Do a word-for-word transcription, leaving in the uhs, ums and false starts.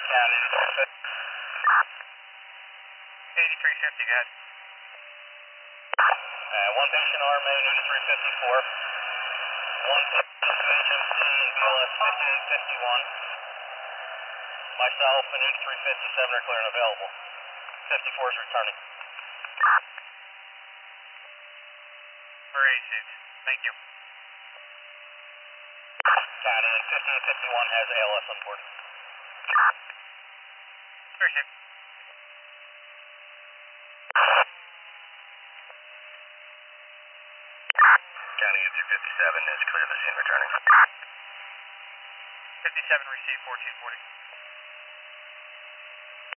County eighty-three fifty. eighty-three fifty, guys. Uh, one patient R M A in eighty-three fifty-four. One patient H M C in B L S fifty-eight fifty-one. Myself and eighty-three fifty-seven are clear and available. fifty-four is returning. For eighty-six. Thank you. County and fifty-eight fifty-one has A L S on board. Appreciate it. County eighty-three fifty-seven is clear to the scene returning. fifty-seven received, fourteen forty.